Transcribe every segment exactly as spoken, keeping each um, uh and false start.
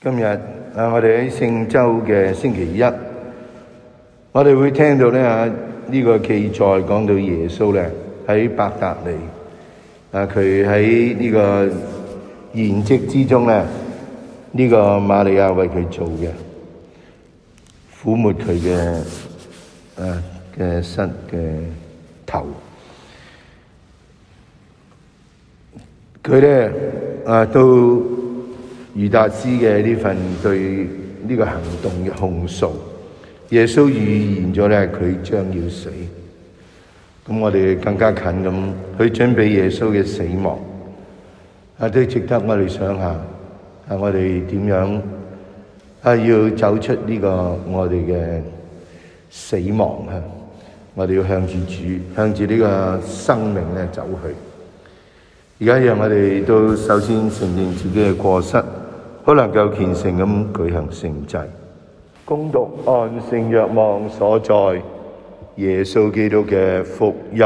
今日啊，我哋喺聖週嘅星期一，我哋會聽到咧啊呢個記載講到耶穌咧喺伯達尼啊，佢喺呢個筵席之中咧，呢個瑪利亞為佢做嘅撫摸佢嘅啊嘅膝嘅頭，佢咧啊都。猶達斯嘅呢份對呢個行動嘅控訴，耶穌預言咗咧佢將要死。咁我哋更加近咁去準備耶穌嘅死亡，啊都值得我哋想下，啊我哋點樣啊要走出呢個我哋嘅死亡啊！我哋要向住主，向住呢個生命咧走去。而家讓我哋都首先承認自己嘅過失。好能夠虔誠咁舉行聖祭，恭讀按聖若望所載耶穌基督嘅福音。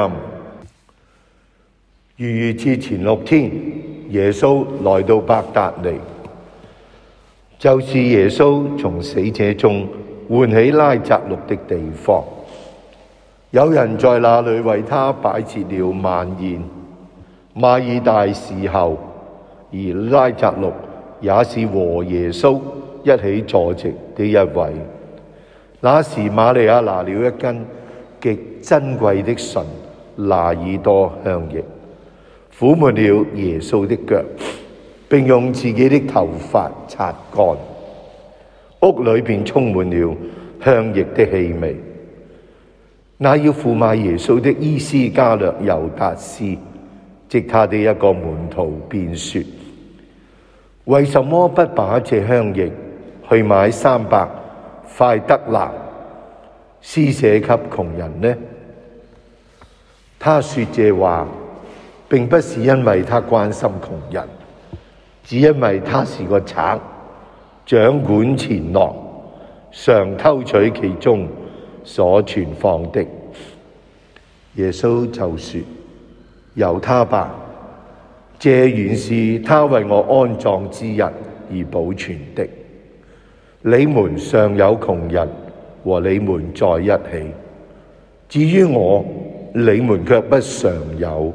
逾越節前六天，耶穌來到伯達尼，就是耶穌從死者中喚起拉匝祿的地方。有人在那裏為他擺設了晚宴。馬爾大侍候，而拉匝祿也是和耶穌一起坐席的一位。那時瑪利亞拿了一根極珍貴的純拿爾多香液，撫摸了耶穌的腳，並用自己的頭髮擦乾。屋裏便充滿了香液的氣味。那要負賣耶穌的伊斯加略猶達斯，即他的一個門徒，便說：為什麼不把這香液去買三百塊德納，施捨給窮人呢？他說這話並不是因為他關心窮人，只因為他是個賊，掌管錢囊，常偷取其中所存放的。耶穌就說：由他吧，這原是他為我安葬之日而保存的。你們尚有窮人和你們在一起，至於我，你們卻不常有。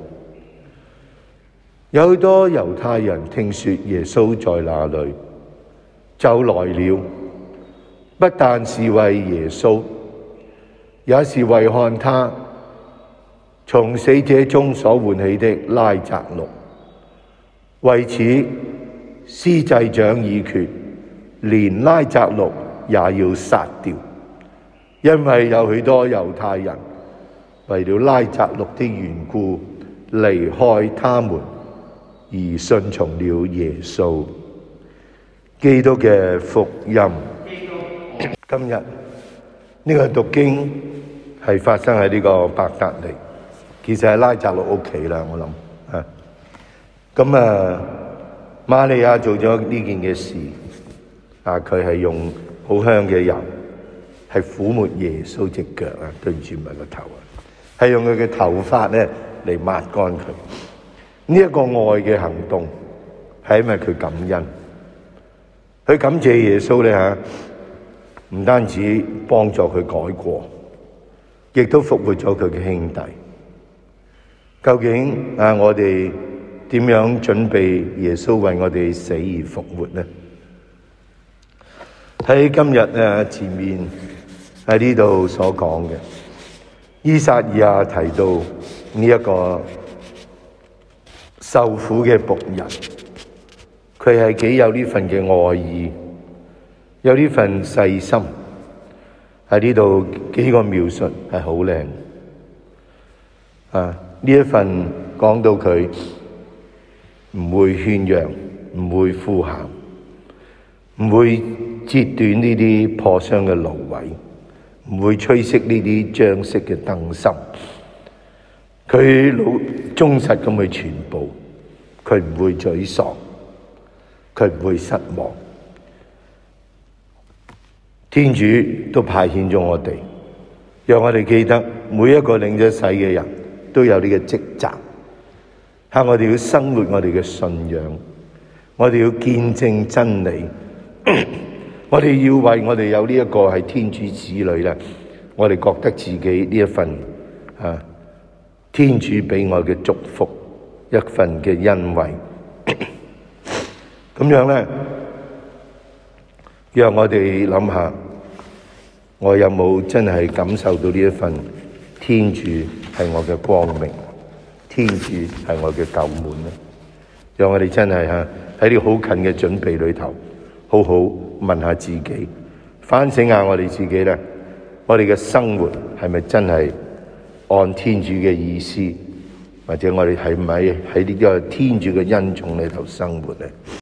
有許多猶太人聽說耶穌在那裏，就來了，不但是為耶穌，也是為看他從死者中所喚起的拉匝祿。為此，司祭長已決，連拉匝祿也要殺掉，因為有許多猶太人為了拉匝祿的緣故離開他們，而順從了耶穌。基督嘅福音。今日呢個讀經係發生喺呢個伯達尼，其實係拉匝祿屋企啦，我諗啊。咁啊，瑪利亞做咗呢件嘅事啊，佢係用好香嘅油，係撫摸耶穌隻腳啊，對住埋個頭啊，係用佢嘅頭髮咧嚟抹乾佢。呢一個愛嘅行動係因為佢感恩，佢感謝耶穌咧吓，唔單止幫助佢改過，亦都復活咗佢嘅兄弟。究竟啊，我哋點樣準備耶穌為我哋死而復活呢？喺今日誒前面喺呢度所講嘅，依撒意亞提到呢一個受苦嘅僕人，佢係幾有呢份嘅愛意，有呢份細心。喺呢度幾個描述係好靚啊！呢一份講到佢唔會喧嚷，唔會呼喊，唔會折斷呢啲破傷嘅蘆葦，唔會吹熄呢啲將熄嘅燈芯。佢老忠實咁去傳報，佢唔會沮喪，佢唔會失望。天主都派遣咗我哋，讓我哋記得每一個領咗洗嘅人都有呢個職責。係我哋要生活我哋嘅信仰，我哋要見證真理， 我哋要為我哋有呢一個係天主子女咧，我哋覺得自己呢一份啊天主俾我嘅祝福，一份嘅恩惠，咁樣咧，讓我哋諗下，我有冇真係感受到呢一份天主係我嘅光明，天主係我嘅救門咧？讓我哋真係嚇喺呢個好近嘅準備裏頭，好好問下自己，反省下我哋自己咧，我哋嘅生活係咪真係按天主嘅意思，或者我哋係咪喺呢個天主嘅恩寵裏頭生活咧？